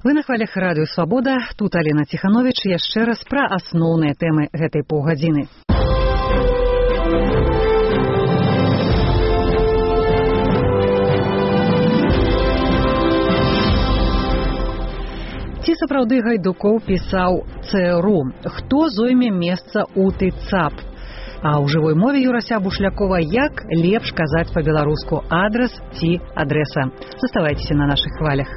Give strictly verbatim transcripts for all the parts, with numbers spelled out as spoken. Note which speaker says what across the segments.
Speaker 1: Вы на хвалях радыё Свабода, тут Алена Тиханович, яшчэ раз пра асноўныя тэмы гэтай паўгадзіны. Ці сапраўды Гайдукоў пісаў ЦРУ? Хто зойме месца ў ТЦАП? А ў жывой мове Юрася Бушлякова як лепш казаць па-беларуску адрас ці адрэса. Заставайцеся на нашых хвалях.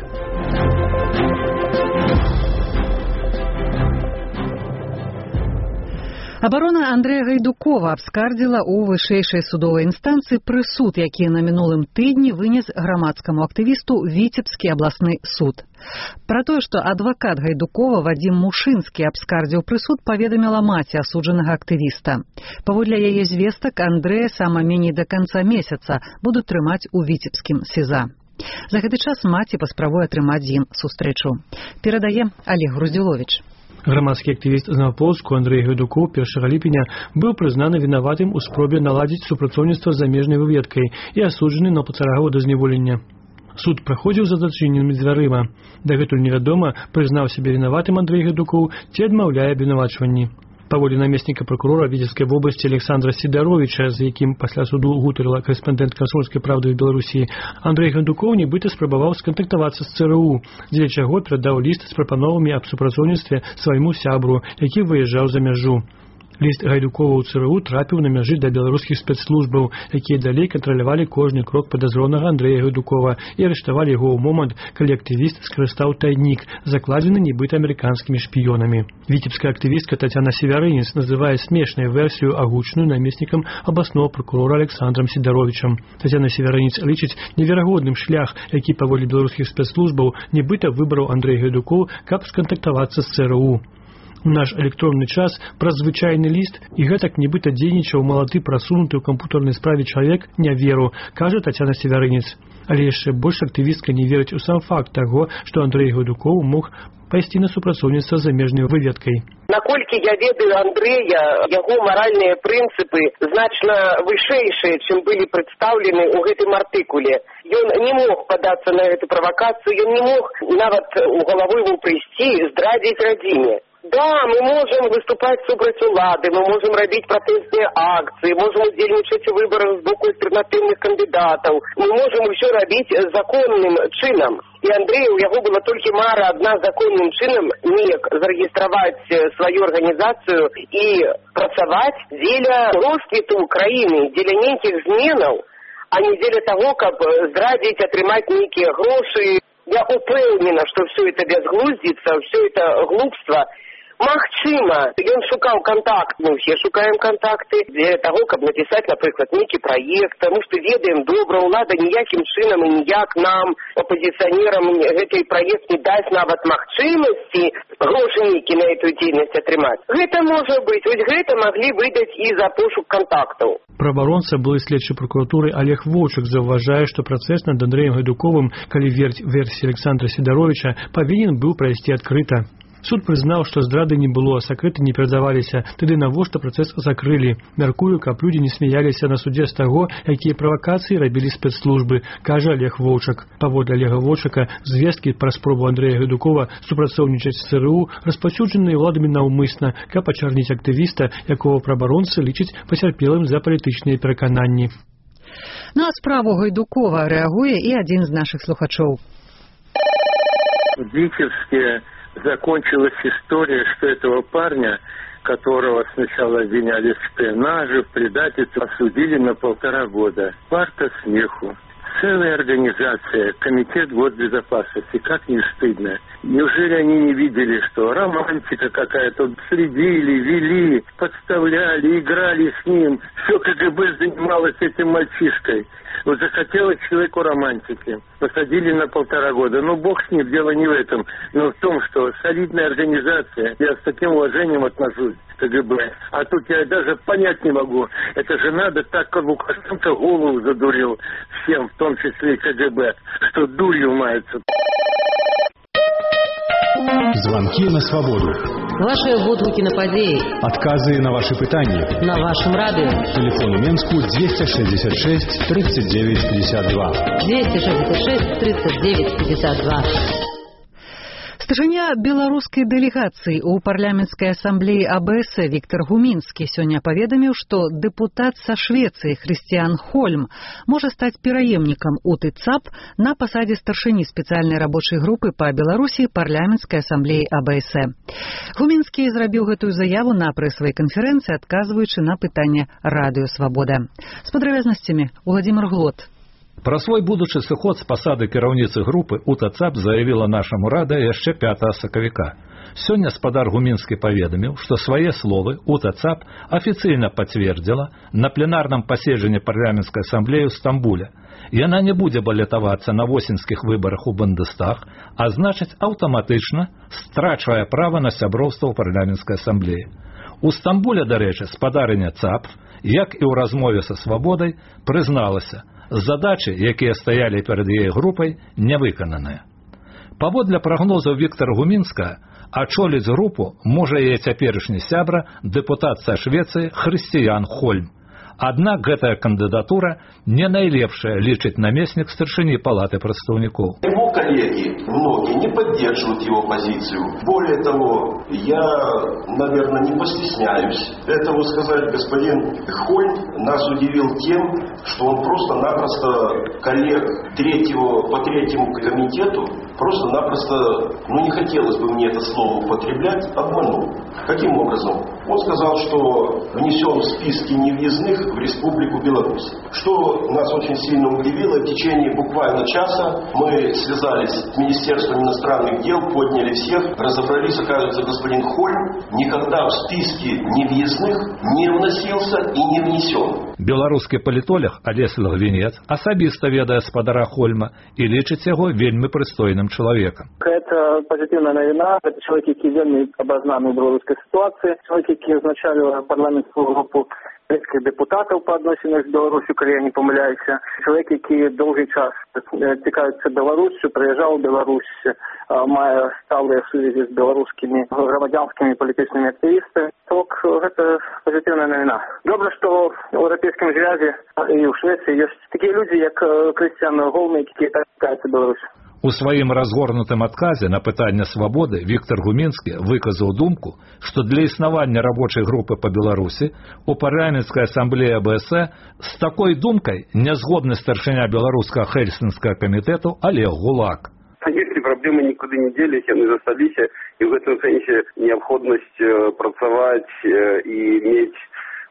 Speaker 1: Абарона Андрэя Гайдукова абскардзіла ў вышэйшай судовай інстанцыі прысуд, які на мінулым тыдні вынес грамадскаму актывісту Віцебскі абласны суд. Пра тое, што адвакат Гайдукова Вадзім Мушынскі абскардзіў прысуд, паведаміла маці асуджанага актывіста. Паводле яе звестак, Андрэя сама меней да канца месяца будуць трымаць у віцебскім СІЗА. За гэты час маці паспрабуе атрымаць з ім сустрэчу. Перадае Олег Груздзіловіч.
Speaker 2: Грамадскі актывіст з Новаполску Андрэй Гайдукоў першага ліпеня быў прызнаны вінаватым у спробе наладзіць супрацоўніцтва з замежнай выведкай і асуджаны на паўтара года зняволення. Суд праходзіў за зачыненымі дзвярыма. Дагэтуль невядома, прызнаў сябе вінаватым Андрэй Гайдукоў ці адмаўляе абвінавачванні. Паводле намесніка пракурора Віцебскай вобласці Александра Сідаровіча, з якім пасля суду гутарыла карэспандэнт «Камсомольскай правды» ў Беларусі, Андрэй Гайдукоў нібыта спрабаваў скантактавацца з ЦРУ, дзеля чаго перадаў ліст з прапановамі аб супрацоўніцтве свайму сябру, які выязджаў за мяжу. Ліст Гайдукова ў ЦРУ трапіў на мяжы да беларускіх спецслужбаў, якія далей кантралявалі кожны крок падазронага Андрэя Гайдукова і арыштавалі яго ў момант, калі актывіст скарыстаў тайнік, закладзены нібыта амерыканскімі шпіёнамі. Віцебская актывістка Тацяна Севярынец называе смешнай версію агучную намеснікам абласнога пракурора Александрам Сідаровічам. Тацяна Севярынец лічыць неверагодным шлях, які паводле беларускіх спецслужбаў нібыта выбраў Андрэй Гайдукоў, каб скантактавацца з ЦРУ. У наш электронны час праз звычайны ліст і гэтак нібыта дзейнічаў малады прасунуты ў кампутарнай справе чалавек не веру, кажа Тацяна Севярынец. Але яшчэ больш актывістка не верыць у сам факт таго, што Андрэй Гайдукоў мог пайсці на супрацоўніцтва з замежнай выведкай.
Speaker 3: Наколькі я ведаю Андрэя, яго маральныя прынцыпы значна вышэйшыя, чым былі прадстаўлены ў гэтым артыкуле. Ён не мог падацца на гэту правакацыю, ён не мог нават у галаву ему прыйсці здрадзіць радзіме. Да, мы можем выступать супраць улады, мы можем рабіць пратэсныя акцыі, можем удзельнічаць у выбарах з боку альтэрнатыўных кандыдатаў, мы можем усё рабіць законным чынам. І Андрэю, у яго была толькі мара адна законным чынам неяк зарэгістраваць сваю арганізацыю і працаваць дзеля росквіту краіны, дзеля нейкіх зменаў, а не дзеля таго, каб здрадзіць, атрымаць нейкія грошы. Я упэўнена, што все это бязглуздзіца, все это глупства. Магчыма, ён шукаў контакт, мы ўсе шукаем контакты для таго, каб напісаць, напрыклад, нейкі праект, таму што ведаем, добра, улада ніякім чынам і ніяк нам, апозіцыянерам, гэты праект не дасць нават магчымасці грошы нейкі на эту дзейнасць атрымаць. Гэта можа быць, вось гэта маглі выдаць і за пошук контактаў.
Speaker 2: Праваронца былы следчы пракуратуры Олег Вовчык заўважае, што працэс над Андрэем Гайдуковым, калі верць версіі Александра Сідаровіча, павінен быў прайсці адкрыта. Суд прызнаў, што здрады не было, сакрэты не перадаваліся, тады навошта працэс закрылі. Мяркую, каб людзі не смяяліся на судзе з таго, якія правакацыі рабілі спецслужбы, кажа Олег Вовчык. Паводле Олега Вовчыка, звесткі пра спробу Андрэя Гайдукова супрацоўнічаць з ЦРУ распаўсюджаныя ўладамі наўмысна, каб ачарніць актывіста, якога праваронцы лічаць пацярпелым за палітычныя перакананні.
Speaker 1: На справу Гайдукова рэагуе і адзін з нашых слухачоў.
Speaker 4: Витебске закончилась история, что этого парня, которого сначала обвиняли в шпионаже, в предательстве, осудили на полтора года. Варто смеху. Целая организация, комитет госбезопасности, как не стыдно. Неужели они не видели, что романтика какая-то, следили, вели, подставляли, играли с ним. Все КГБ занималось этим мальчишкой. Вот захотелось человеку романтики. Посадили на полтора года. Ну, бог с ним, дело не в этом. Но в том, что солидная организация, я с таким уважением отношусь к КГБ. А тут я даже понять не могу. Это же надо так, как Лукашенко голову задурил всем, в том числе и КГБ, что дурью мается.
Speaker 5: Звонки на свободу.
Speaker 6: Ваши водгуки на подеи.
Speaker 5: Отказы на ваши пытания.
Speaker 6: На вашем радио.
Speaker 5: Телефон Менску двести шестьдесят шесть тридцать девять пятьдесят два.
Speaker 6: двести шестьдесят шесть тридцать девять пятьдесят два.
Speaker 1: Старшыня беларускай дэлегацыі ў парламенцкай асамблеі А Бэ Эс Віктор Гумінскі сёння паведаміў, што дэпутат са Швецыі Хрысціян Хольм можа стаць пераемнікам У Тэ Ц А П на пасадзе старшыні спецыяльнай рабочай групы па Беларусі парламенцкай асамблеі А Бэ Эс. Гумінскі зрабіў гэтую заяву на прэсавай канферэнцыі, адказваючы на пытанне Радыё Свабода. З падрабязнасцямі Уладзімир Глот.
Speaker 7: Пра свой будучы сыход з пасады кіраўніцы групы У Тэ Ц А П заявіла нашаму радыё яшчэ пятага сакавіка. Сёння спадар Гумінскі паведаміў, што свае словы У Тэ Ц А П афіцыйна пацвердзіла на пленарным паседжанні парламенцкай асамблеі ў Стамбуле. Яна не будзе балятавацца на восеньскіх выбарах у Бундестаг, а значыць аўтаматычна страчвае права на сяброўства ў парламенцкай асамблеі. У Стамбуле, дарэчы, спадарыня Ц А П, як і ў размове са Свабодай, прызналася, задачы, якія стаялі перад яе групай, не выкананыя. Паводле прагнозаў Віктора Гумінскага, ачоліць групу можа яе цяперашні сябра, дэпутат са Швецыі Хрысціян Хольм. Аднак гэтая кандыдатура не найлепшая, лічыць намеснік старшыні палаты прадстаўнікоў.
Speaker 8: Его коллеги, многие, не поддерживают его позицию. Более того, я, наверное, не постесняюсь этого сказать. Господин Хольм нас удивил тем, что он просто-напросто коллег третьего, по третьему комитету просто-напросто, ну не хотелось бы мне это слово употреблять, обманул. Каким образом? Он сказал, что внесем в списки невъездных в Республику Беларусь. Что нас очень сильно удивило, в течение буквально часа мы связались с Министерством иностранных дел, подняли всех, разобрались, оказывается, господин Хольм никогда в списки невъездных не вносился и не внесен.
Speaker 7: Беларускі палітолог Алесь Лагвінец асабіста ведае спадара Хольма і лічыць яго вельмі прыстойным чалавекам.
Speaker 9: Это позитивная новина. Это человек, який вельми обознаний у белорусской ситуации. Человек, який означали парламентскую групу шведских депутатов по отношению к Беларусі, коли я не помиляюся. Чоловік, який довгий час цікавиться Білоруссю, приїжджав у Білорусь, має стали сувязі з білоруськими громадянськими політичними активістами. Так, це позитивна новина. Добре, що в європейському зв'язі і в Швеції є такі люди, як Хрысціян Хольм, які так цікавляться Білорусю.
Speaker 7: У сваім разгорнутым адказе на пытанне свабоды Віктор Гумінскі выказаў думку, што для існавання рабочай групы па Беларусі у парламенцкай асамблеі А Бэ Эс з такой думкай не згодны старшыня беларускага Хельсінскага камітэту Олег Гулак.
Speaker 10: Если проблемы никуда не делись, яны засталіся, і в этом сэнсе необходимость працаваць і мець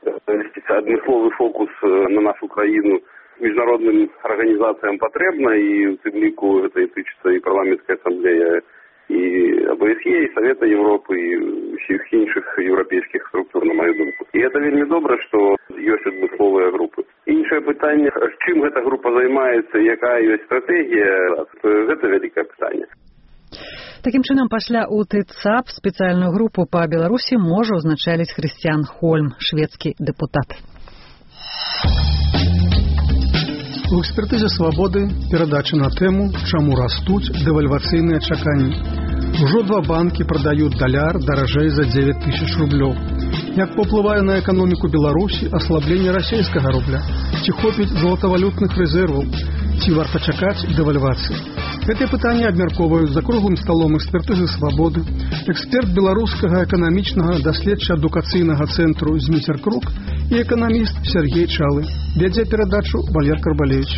Speaker 10: адмысловы фокус на нашу краіну международным организациям потребно, и в тым ліку это и тычыцца и парламентская ассамблея, и А Бэ Эс Е, и Совета Европы, и всех іншых европейских структур, на мою думку. И это вельмі добра, что ёсць адмысловыя групы. Іншае пытанне, чым эта група займаецца, якая ёсць стратэгія, гэта вялікае пытанне.
Speaker 1: Такім чынам, пасля У Тэ Ц А П спецыяльную групу па Беларусі можа ўзначаліць Хрысціян Хольм, шведскі дэпутат.
Speaker 11: У экспертызе «Свабоды» перадача на тэму «Чаму растуць дэвальвацыйныя чаканні». Ужо два банкі прадаюць даляр даражэй за дзевяць тысяч рублёў. Як паўплывае на эканоміку Беларусі аслабленне расійскага рубля? Ці хопіць золатавалютных рэзерваў? Ці варта чакаць дэвальвацыі? Гэтыя пытанні абмяркоўваюць за круглым сталом экспертызы «Свабоды» эксперт беларускага эканамічнага даследча-адукацыйнага цэнтру «Зміцер Крук» і эканаміст Сергей Чалы. Вядзе перадачу Валер Карбалевич.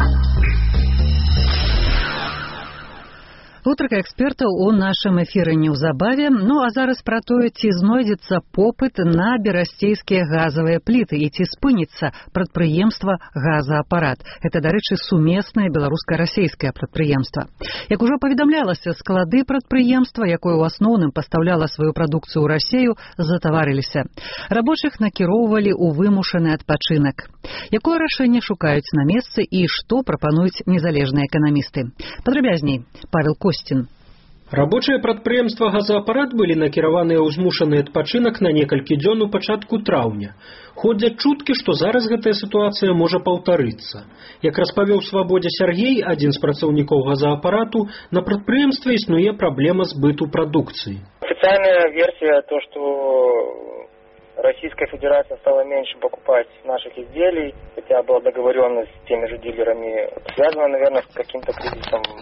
Speaker 1: Гутарка экспертаў у нашым эфіры неўзабаве. Ну а зараз пра тое, ці знойдзецца попыт на берасцейскія газавыя пліты і ці спыніцца прадпрыемства «Газаапарат». Гэта, дарэчы, сумеснае беларуска-расейскае прадпрыемства. Як ужо паведамлялася, склады прадпрыемства, якое ў асноўным пастаўляла сваю прадукцыю ў Расею, затаварыліся. Рабочых накіроўвалі ў вымушаны адпачынак. Якое рашэнне шукаюць на месцы і што прапануюць незалежныя эканамісты? Падрабязней, Павел Костин.
Speaker 12: Рабочыя прадпрыемства «Газаапарат» былі накіраваныя ў змушаны адпачынак на некалькі дзён у пачатку траўня. Ходзяць чуткі, што зараз гэтая сітуацыя можа паўтарыцца. Як распавёў «Свабодзе» Сергей, адзін з працаўнікоў «Газаапарату», на прадпрыемстве існуе праблема збыту прадукцыі.
Speaker 13: Официальная версия то, что Российская Федерация стала меньше покупать наших изделий, хотя была договоренность с теми же дилерами, связана, наверное, с каким-то кризисом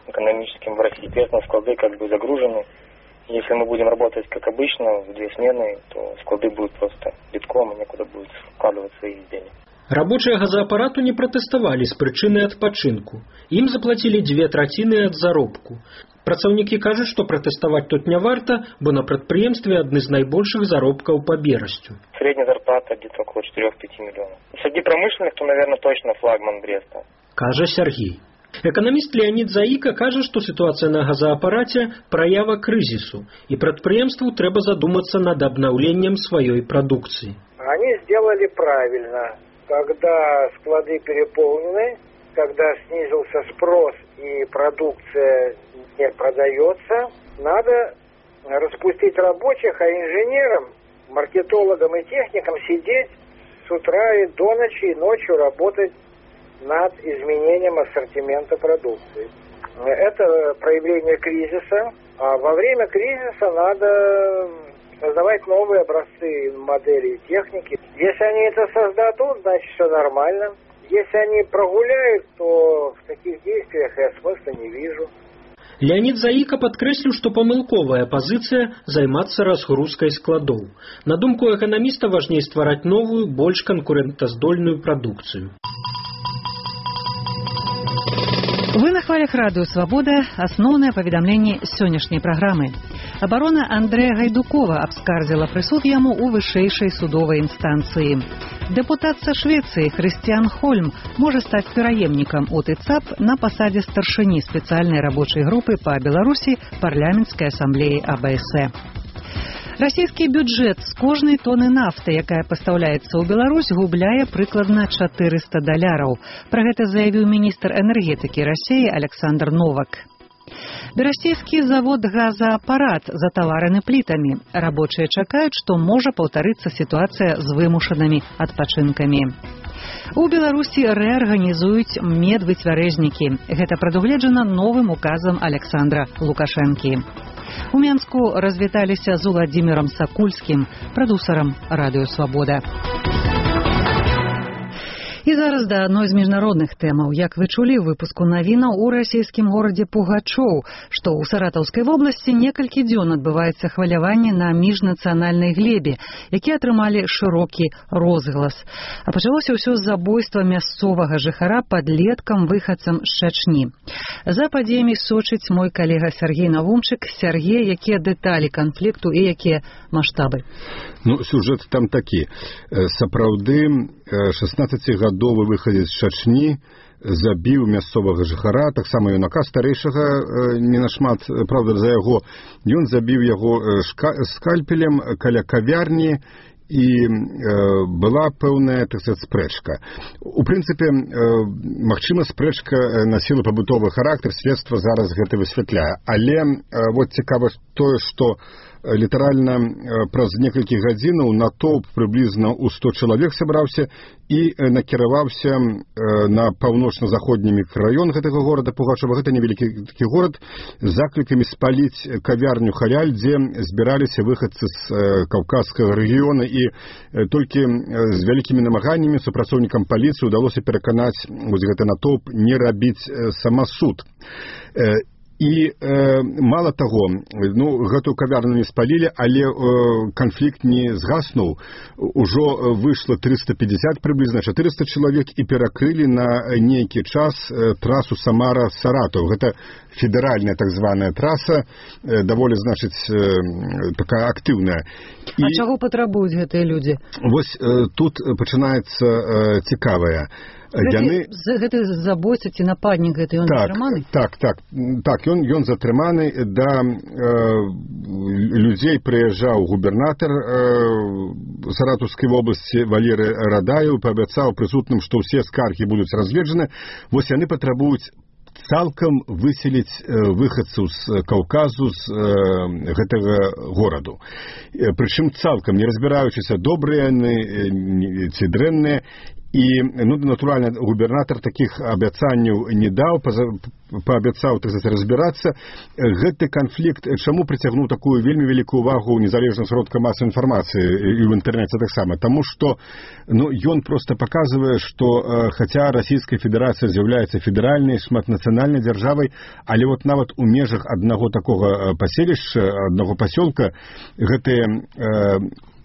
Speaker 13: экономическим в России. Естественно, склады как бы загружены. Если мы будем работать как обычно, в две смены, то склады будут просто битком, и некуда будет складывать свои изделия.
Speaker 12: Рабочие газоапарату не протестовали з прычыны адпачынку. Ім заплатілі дзве траціны ад заробку. Працаўнікі кажуць, што пратэставаць тут не варта, бо на прадпрыемстве адны з найбольшых заробкаў па берасцю.
Speaker 13: Средняя зарплата где-то около четыре-пять миллионов. Среди промышленных, то, наверное, точно флагман Бреста.
Speaker 12: Кажа Сергей. Экономист Леонид Заика кажа, што сітуацыя на газаапараце праява крызісу, і прадпрыемству трэба задумацца над абнаўленнем сваёй прадукцыі.
Speaker 14: Они сделали правильно. Когда склады переполнены, когда снизился спрос и продукция не продается, надо распустить рабочих, а инженерам, маркетологам и техникам сидеть с утра и до ночи, и ночью работать над изменением ассортимента продукции. Это проявление кризиса, а во время кризиса надо создавать новые образцы модели техники. Если они это создадут, значит все нормально. Если они прогуляют, то в таких действиях я смысла не вижу.
Speaker 12: Леонид Заика падкрэсліў, што памылковая пазіцыя займацца разгрузкай складоў. На думку эканаміста, важней ствараць новую, больш канкурэнтаздольную прадукцыю.
Speaker 1: Вы на хвалях радыё «Свабода» асноўнае паведамленне сённяшняй праграмы. Абарона Андрэя Гайдукова абскардзіла прысуд яму ў вышэйшай судовай інстанцыі. Дэпутат са Швецыі Хрысціян Хольм можа стаць пераемнікам у ТЦАП на пасадзе старшыні спецыяльнай рабочай групы па Беларусі парламенцкай асамблеі А Б С Э. Расійскі бюджэт з кожнай тоны нафты, якая пастаўляецца ў Беларусь, губляе прыкладна чатырыста даляраў. Пра гэта заявіў міністр энергетыкі Расіі Александр Новак. Берасцейскі завод «Газаапарат» затавараны плітамі. Рабочыя чакаюць, што можа паўтарыцца сітуацыя з вымушанымі адпачынкамі. У Беларусі рэарганізуюць медвыцвярэзнікі. Гэта прадугледжана новым указам Александра Лукашэнкі. У Менску развіталіся з Уладзімірам Сакульскім, прадусарам радыё «Свабода». І зараз да адной з міжнародных тэмаў. Як вы чулі ў выпуску навінаў, у расійскім горадзе Пугачоў, што ў Саратаўскай вобласці некалькі дзён адбываецца хваляванне на міжнацыянальнай глебе, якія атрымалі шырокі розгалас. А пачалося ўсё з забойства мясцовага жыхара падлеткам выхадцам з Чачні. За падзеямі сочыць мой калега Сергей Навумчык. Сергей, якія дэталі канфлікту і якія маштабы?
Speaker 15: Ну, сюжэт там такі. Сапраўды, шаснаццацігадовы выхадзец з Чачні забіў мясцовага жыхара, таксама юнака старэйшага, не нашмат, правда, за яго. Ён забіў яго скальпелем каля кавярні, і э, была пэўная, так сказать, спрэчка. У прынцыпе, э, магчыма, спрэчка насіла пабытовы характар, следства зараз гэта высвятляе. Але э, вот цікава тое, што літаральна праз некалькі гадзінаў натоўп прыблізна ў сто чалавек сабраўся і накіраваўся на паўночна-заходні мікрараён гэтага горада Пугачова. Гэта невялікі такі горад з заклікамі спаліць кавярню «Халяль», дзе збіраліся выхадцы з каўказскага рэгіёна, і толькі з вялікімі намаганнямі супрацоўнікам паліцыі ўдалося пераканаць вось гэты натоўп не рабіць самасуд. І э, мала таго, ну, гэтую кавярню не спалілі, але э, канфлікт не згаснуў. Ужо выйшла трыста пятьдесят прыблізна чатырыста чалавек і перакрылі на нейкі час э, трасу Самара-Саратаў. Гэта федэральная так званая траса, э, даволі, значыць, э, такая актыўная.
Speaker 1: І... А чаго патрабуюць гэтыя людзі?
Speaker 15: Вось э, тут пачынаецца э, цікавае.
Speaker 1: Яны... Гэты забойца ці нападнік, гэты ён
Speaker 15: так,
Speaker 1: затрыманы?
Speaker 15: Так, так, так, ён, ён затрыманы. Да э, людзей прыязджаў губернатар э, Саратаўскай вобласці Валерый Радаев, паабяцаў прысутным, што ўсе скаргі будуць разгледжаны. Вось яны патрабуюць цалкам выселіць э, выхадцаў з Каўказу, з э, гэтага гораду. Э, прычым цалкам, не разбіраючыся, добрыя яны э, ці дрэнныя. І, ну, натуральна, губернатар такіх абяцанняў не даў, паабяцаў, так сказать, разбірацца. Гэты канфлікт чаму прыцягнуў такую вельмі вялікую увагу незалежных сродкаў масавай інфармацыі і ў інтэрнэце таксама? Таму што, ну, ён проста паказвае, што хаця Расійская Федэрацыя з'яўляецца федэральнай, шматнацыянальнай дзяржавай, але вот нават у межах аднаго такога паселішча, аднаго пасёлка гэтыя э,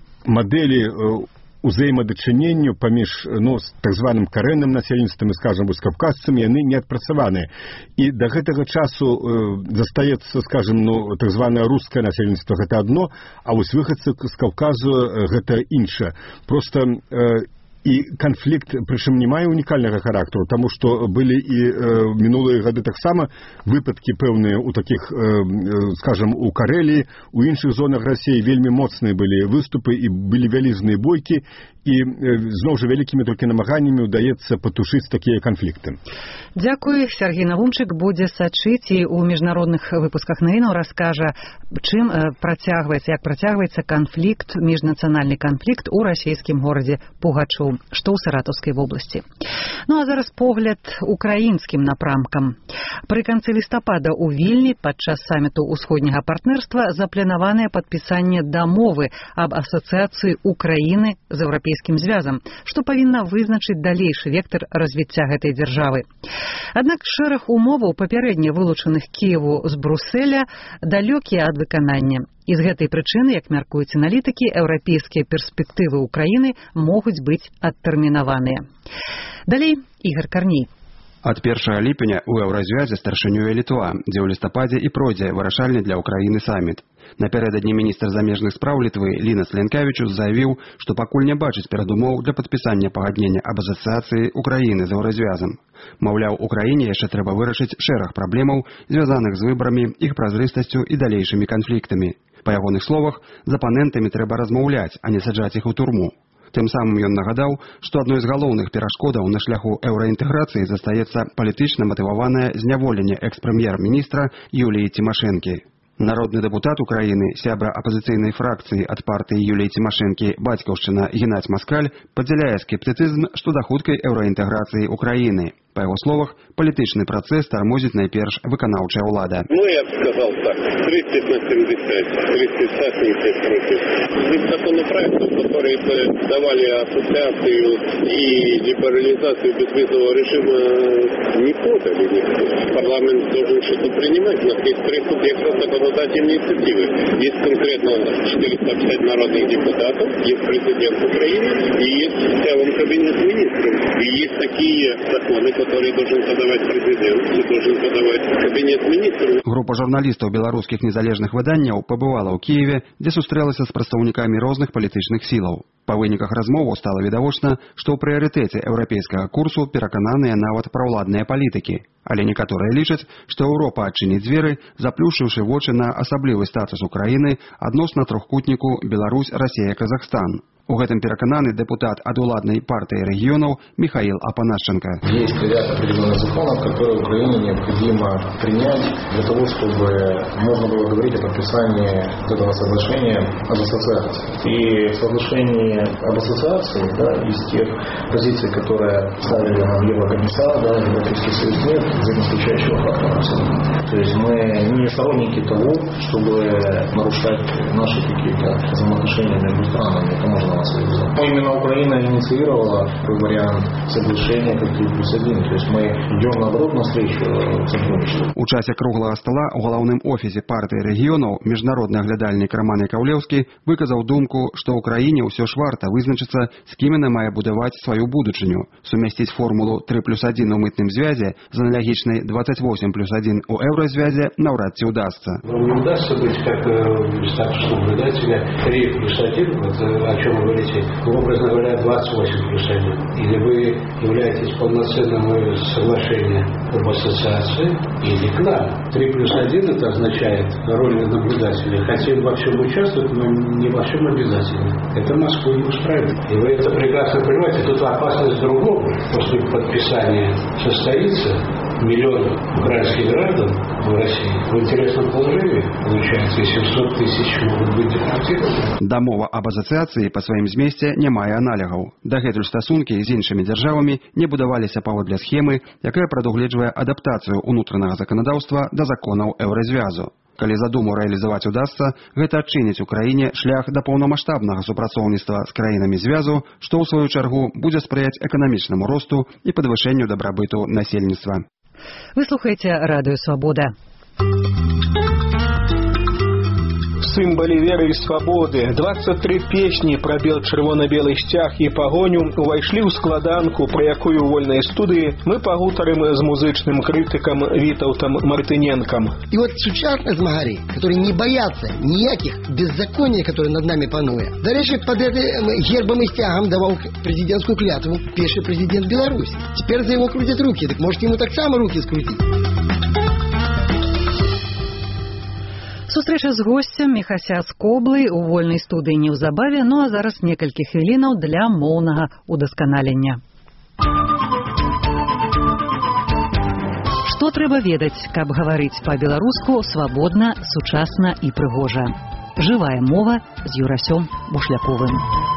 Speaker 15: мадэлі узаемадачыненню паміж, ну, так званым карэнным насельніцтвам і, скажам, каўказцамі, яны не адпрацаваныя. І да гэтага часу э, застаецца, скажам, ну, так званае рускае насельніцтва гэта адно, а вось выхадцы з Каўказу гэта іншае. Проста э, і канфлікт, прычым не мае унікальнага характару, таму што былі і э, мінулыя гады таксама выпадкі пэўныя у такіх, э, скажам, у Карэліі, у іншых зонах Расіі вельмі моцныя былі выступы і былі вялізныя бойкі, і э, зноў жа вялікімі толькі намаганнямі ўдаецца патушыць такія канфлікты.
Speaker 1: Дзякуй. Сергей Навумчык будзе сачыць і ў міжнародных выпусках навінаў раскажа, чым э, працягваецца, як працягваецца канфлікт, міжнацыянальны канфлікт у расійскім горадзе Пугачоў, што ў Саратаўскай вобласці. Ну а зараз погляд украінскім напрамкам. Пры канцы лістапада ў Вільні падчас саміту ўсходняга партнерства запланаванае падпісанне дамовы аб асацыяцыі Украіны з еўрапейскім звязам, што павінна вызначыць далейшы вектар развіцця гэтай дзяржавы. Аднак шэраг умоваў, папярэдне вылучаных Кіеву з Бруселя, далёкія ад выканання. І з гэтай прычыны, як мяркуюць аналітыкі, еўрапейскія перспектывы Украіны могуць быць адтэрмінаваныя. Далей Ігор Карней.
Speaker 16: Ад першага ліпеня ў еўразвязе старшынюе Літва, дзе ў лістападзе і пройдзе вырашальны для Украіны саміт. Напярэдадні міністр замежных спраў Літвы Лінас Ленкавічус заявіў, што пакуль не бачыць перадумоў для падпісання пагаднення аб асацыяцыі Украіны з еўразвязам. Маўляў, Украіне яшчэ трэба вырашыць шэраг праблемаў, звязаных з выбарамі, іх празрыстасцю і далейшымі канфліктамі. Па ягоных словах, з апанентамі трэба размаўляць, а не саджаць іх у турму. Тым самым ён нагадаў, што адной з галоўных перашкодаў на шляху еўраінтэграцыі застаецца палітычна матываванае зняволенне экс-прэм'ер-міністра Юліі Цімашэнкі. Народны дэпутат Украіны, сябра апазіцыйнай фракцыі ад партыі Юліі Цімашэнкі «Бацькаўшчына» Геннадзь Маскаль падзяляе скептыцызм што да хуткай еўраінтэграцыі Украіны. Па яго словах, палітычны працэс тармозіць найперш выканаўчая ўлада.
Speaker 17: Ну, я б сказал так, тридцать на семьдесят, тридцать за, семьдесят против. Из законопроектов, которые бы давали ассоциацию и либерализацию безвизового режима, не подали никто. Парламент должен что-то принимать, у нас есть три субъекта законодательной инициативы. Есть конкретно четыреста пятьдесят народных депутатов, есть президент Украины и есть в целом кабинет министров. И есть такие законы, которые должен подавать президент, и должен подавать кабинет министров.
Speaker 16: Група журналістаў беларускіх незалежных выданняў пабывала ў Кіеве, дзе сустрэлася з прадстаўнікамі розных палітычных сілаў. Па выніках размоваў стала відавочна, што ў прыярытэце еўрапейскага курсу перакананыя нават праўладныя палітыкі. Але некаторыя лічаць, што Еўропа адчыніць дзверы, заплюшыўшы вочы на асаблівы статус Украіны адносна трохкутніку Беларусь, Расія, Казахстан. У гэтым перакананы депутат ад уладнай партыі рэгіёнаў Михаил Апанасченко.
Speaker 18: Есть ряд определенных законов, которые Украине необходимо принять для того, чтобы можно было говорить о подписании этого соглашения об ассоциации. И соглашение об ассоциации, да, из тех позиций, которые ставили нам Еврокомиссар, да, Европейский Союз, нет взаимоисключающего фактора абсолютно. То есть мы не сторонники того, чтобы нарушать наши какие-то взаимоотношения между странами. Это можно Союза. Но именно Украина инициировала вариант соглашения как три плюс один. То есть мы идем наоборот навстречу сотрудничеству.
Speaker 16: У часе круглого стола у галоўным офісе партыі рэгіёнаў міжнародны аглядальнік Роман Якаўлеўскі выказаў думку, што Украіне ўсё ж варта вызначыцца, з кім яна мае будаваць сваю будучыню, сумясціць формулу три плюс один у мытным звязе з аналагічнай двадцать восемь плюс один у еўразвязе наўрад ці удастся.
Speaker 19: Не удастся быть как достаточно наблюдателя три плюс один, вот, о чем вы говорите, образно говоря, двадцать восемь плюс один. Или вы являетесь полноценным соглашением об ассоциации, или к нам. три плюс один это означает роль наблюдателя. Хотим во всем участвовать, но не во всем обязательно. Это Москву не устраивает. И вы это прекрасно понимаете. Тут опасность другого. После подписания состоится, миллион украинских граждан в России в интересном положении, получается, и семьсот тысяч могут быть депортированы.
Speaker 16: Дамова об асацыяцыі па сваім змесце не мае аналягаў. Дагэтуль стасункі з іншымі дзяржавамі не будаваліся паводле схемы, якая прадугледжвае адаптацыю ўнутранага заканадаўства да законаў еўразвязу. Калі задуму рэалізаваць удасца, гэта адчыніць Украіне шлях да паўнамаштабнага супрацоўніцтва з краінамі звязу, што ў сваю чаргу будзе спрыяць эканамічнаму росту і падвышэнню дабрабыту насельніцтва.
Speaker 1: Вы слухаеце Радыё Свабода.
Speaker 12: Символі веры і свободы. двадцать три песні про бел чырвона-белы сцяг і пагоню увайшлі ў складанку, про якую у вольнай студыі мы пагутарым з музычным крытыкам Вітаўтам Мартыненкам.
Speaker 20: И вот сучасные змагари, которые не боятся никаких беззаконий, которые над нами пануя. До речи, под этим гербом и стягом давал президентскую клятву первый президент Беларуси. Теперь за его крутят руки, так может ему так само руки скрутить.
Speaker 1: Сустрэча з госцем Міхася Скоблы у вольнай студыі неўзабаве, ну а зараз некалькі хвілінаў для моўнага удасканалення. Што трэба ведаць, каб гаварыць па-беларуску свабодна, сучасна і прыгожа? Жывая мова з Юрасём Бушляковым.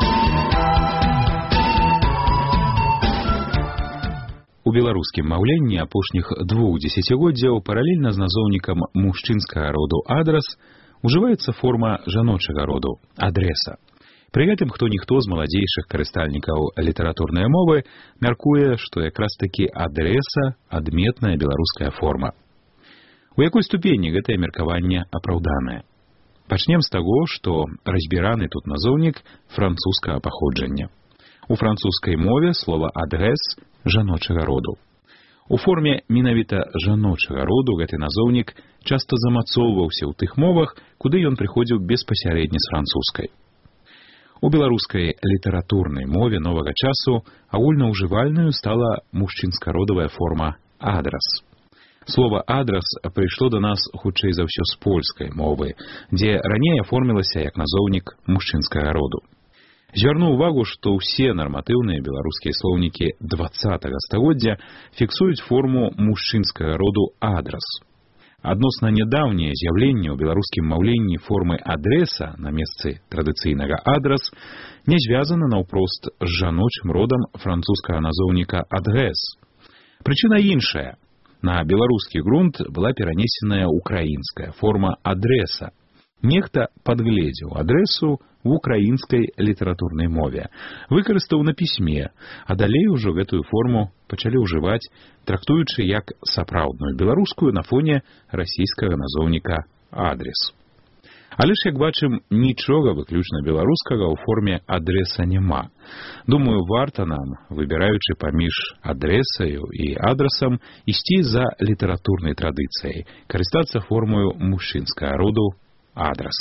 Speaker 21: У беларускім маўленні апошніх двух дзесяцігоддзяў паралельна з назоўнікам мужчынскага роду адрас ужываецца форма жаночага роду адрэса. Пры гэтым хто-ніхто з маладзейшых карыстальнікаў літаратурнай мовы мяркуе, што якраз-такі адрэса адметная беларуская форма. У якой ступені гэтае меркаванне апраўданае? Пачнем з таго, што разбіраны тут назоўнік французскага паходжання. У французскай мове слова «адрэс» жаночага роду. У форме менавіта жаночага роду гэты назоўнік часта замацоўваўся ў тых мовах, куды ён прыходзіў беспасярэдне з французскай. У беларускай літаратурнай мове новага часу агульнаўжывальнаю стала мужчынскародавая форма «адрас». Слова «адрас» прыйшло до нас хутчэй за ўсё з польскай мовы, дзе раней аформілася як назоўнік мужчынскага роду. Звярну ўвагу, што ўсе нарматыўныя беларускія слоўнікі дваццатага стагоддзя фіксуюць форму мужчынскага роду «адрас». Адносна нядаўняе з'яўленне ў беларускім маўленні формы адрэса на месцы традыцыйнага «адрас» не звязана наўпрост з жаночым родам французскага назоўніка «адрэс». Прычына іншая. На беларускі грунт была перанесеная украінская форма адрэса. Нехта падгледзеў адрэсу в украінскай літаратурнай мове, выкарыстаў на пісьме, а далей ужо гэтую форму пачалі ўжываць, трактуючы як сапраўдную беларускую на фоне расійскага назоўніка «адрес». Але ж, як бачым, нічога выключна беларускага ў форме адрэса няма. Думаю, варта нам, выбіраючы паміж адрэсаю і адрасам, ісці за літаратурнай традыцыяй, карыстацца формою мужчынскага роду «адрас».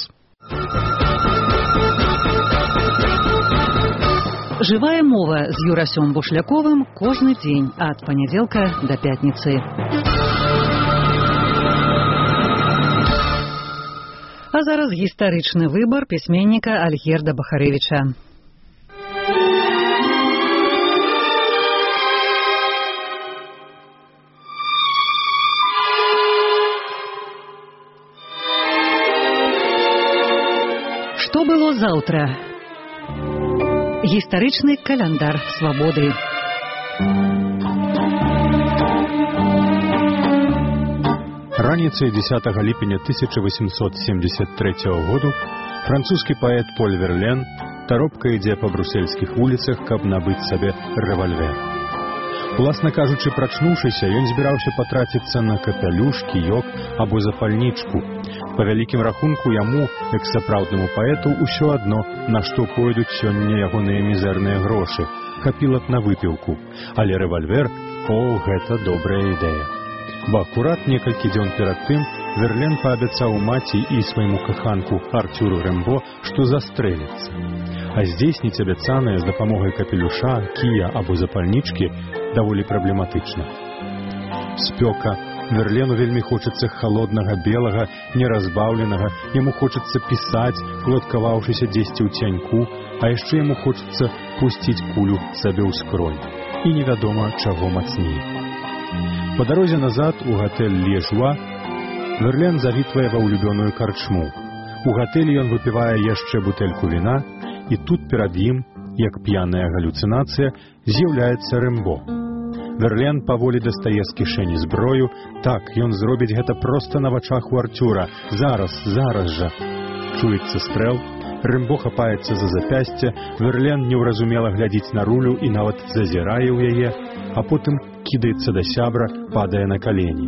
Speaker 1: Жывая мова з Юрасём Бушляковым кожны дзень ад панядзелка да пятніцы. А зараз гістарычны выбар пісьменніка Альгерда Бахарэвіча. Што было заўтра? Гістарычны каляндар свабоды.
Speaker 5: Раніцай дзесятага ліпеня тысяча восемьсот семьдесят третьего году французскі паэт Поль Верлен таропка ідзе па брусельскіх вуліцах, каб набыць сабе рэвальвер. Уласна кажучы, прачнуўшыся, ён збіраўся патраціцца на капялюш, кіёк або запальнічку. Па вялікім рахунку яму, як сапраўднаму паэту, усё адно, на што пойдуць сёння ягоныя мізэрныя грошы. Хапіла б на выпіўку. Але рэвальвер, о, гэта добрая ідэя. Бо акурат некалькі дзён перад тым Верлен паабяцаў маці і свайму каханку Артюру Рэмбо, што застрэліцца. А здзейсніць абяцанае з дапамогай капелюша, кія або запальнічкі даволі праблематычна. Спёка. Верлену вельмі хочацца халоднага, белага, неразбаўленага, яму хочацца пісаць, уладкаваўшыся дзесьці ў цяньку, а яшчэ яму хочацца пусціць кулю сабе ў скронь. І невядома, чаго мацней. Па дарозе назад у гатэль Лежуа Верлен завітвае ва ўлюбёную карчму. У гатэлі ён выпівае яшчэ бутэльку віна, і тут перад ім, як п'яная галюцынацыя, з'яўляецца Рэмбо. Верлен паволі дастае з кішэні зброю. Так, ён зробіць гэта проста на вачах у Артюра. Зараз, зараз жа. Чуецца стрэл. Рэмбо хапаецца за запясце. Верлен неўразумела глядзіць на рулю і нават зазірае ў яе, а потым кідаецца да сябра, падае на калені.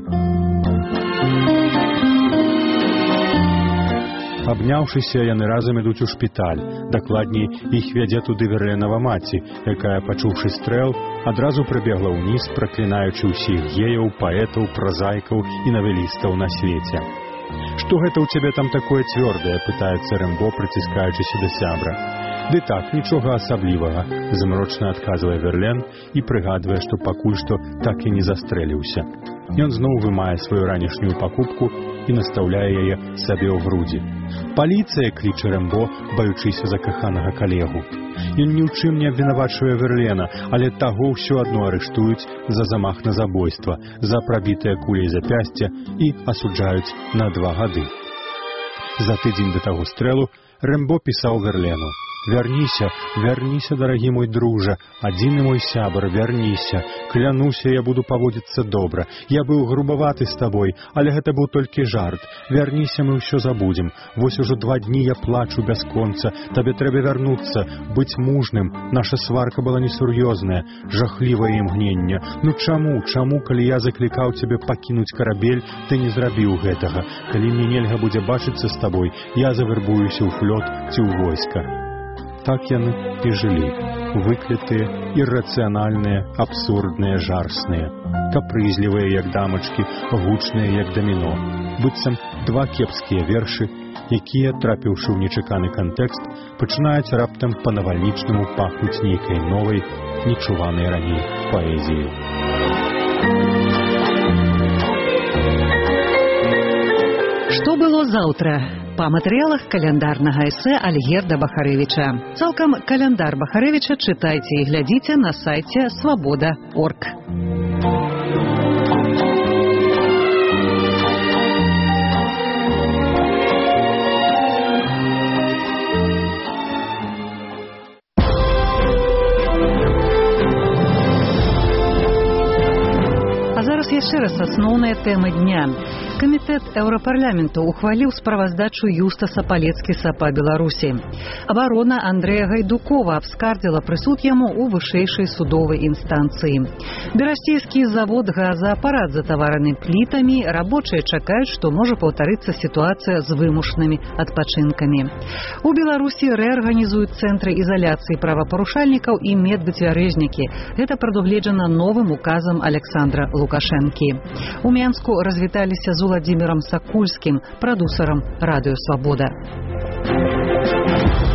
Speaker 5: Абняўшыся, яны разам ідуць у шпіталь. Дакладней, іх вядзе туды Верленава маці, якая, пачуўшы стрэл, адразу прыбегла ўніз, праклінаючы ўсіх геяў, паэтаў, празаікаў і навелістаў на свеце. «Што гэта ў цябе там такое цвёрдае?» – пытаецца Рэмбо, прыціскаючыся да сябра. «Ды так, нічога асаблівага», – змрочна адказвае Верлен і прыгадвае, што пакуль што так і не застрэліўся. Ён зноў вымае сваю ранішнюю пакупку і настаўляе яе сабе ў грудзі. «Паліцыя!» – кліча Рэмбо, баючыся за каханага калегу. Ён ні ў чым не абвінавачвае Верлена, але таго ўсё адно арыштуюць за замах на забойства, за прабітае куляй запясце і асуджаюць на два гады. За тыдзень да таго стрэлу Рэмбо пісаў Верлену: «Вярніся, вярніся, дарагі мой дружа, адзіны мой сябар, вярніся. Клянуся, я буду паводзіцца добра. Я быў грубаваты з табой, але гэта быў толькі жарт. Вярніся, мы ўсё забудзем. Вось ужо два дні я плачу бясконца. Табе трэба вярнуцца, быць мужным. Наша сварка была несур'ёзная, жахлівае імгненне. Ну чаму, чаму, калі я заклікаў цябе пакінуць карабель, ты не зрабіў гэтага? Калі мне нельга будзе бачыцца з табой, я завярбуюся ў флот ці ў войска». Так яны і жылі, выклятыя, іррацыянальныя, абсурдныя, жарсныя, капрызлівыя, як дамачкі, гучныя, як даміно, быццам два кепскія вершы, якія, трапіўшы ў нечаканы кантэкст, пачынаюць раптам па-навальнічнаму пахнуць нейкай новай, нечуванай раней паэзіяй.
Speaker 1: Што было заўтра? Па матэрыялах каляндарнага эсэ Альгерда Бахарэвіча. Цалкам каляндар Бахарэвіча чытайце і глядзіце на сайце свабода точка орг. А зараз яшчэ раз асноўныя тэмы дня. Камітэт Еўрапарламенту ухваліў справаздачу Юстаса Палецкіса па Беларусі. Абарона Андрэя Гайдукова абскардзіла прысуд яму ў вышэйшай судовай інстанцыі. Берасцейскі завод газаапарат затавараны плітамі, рабочыя чакаюць, што можа паўтарыцца сітуацыя з вымушанымі адпачынкамі. У Беларусі рэарганізуюць цэнтры ізаляцыі правапарушальнікаў і медвыцвярэзнікі. Гэта прадугледжана новым указам Александра Лукашэнкі. У Менску развіталіся з Владимиром Сакульским, продюсером «Радио Свобода».